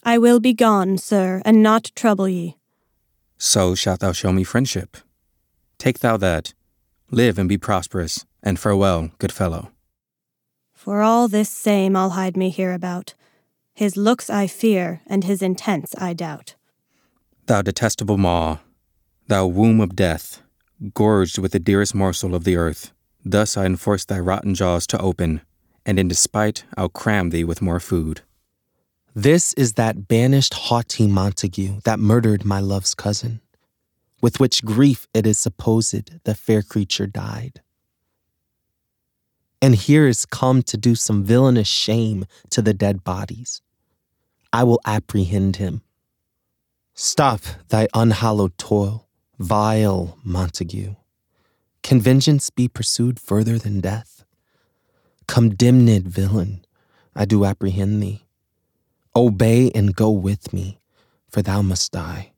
I will be gone, sir, and not trouble ye. So shalt thou show me friendship. Take thou that. Live and be prosperous, and farewell, good fellow. For all this same I'll hide me hereabout. His looks I fear, and his intents I doubt. Thou detestable maw, thou womb of death, gorged with the dearest morsel of the earth, thus I enforce thy rotten jaws to open, and in despite I'll cram thee with more food. This is that banished haughty Montague that murdered my love's cousin, with which grief it is supposed the fair creature died. And here is come to do some villainous shame to the dead bodies. I will apprehend him. Stop thy unhallowed toil, vile Montague. Can vengeance be pursued further than death? Condemned villain, I do apprehend thee. Obey and go with me, for thou must die.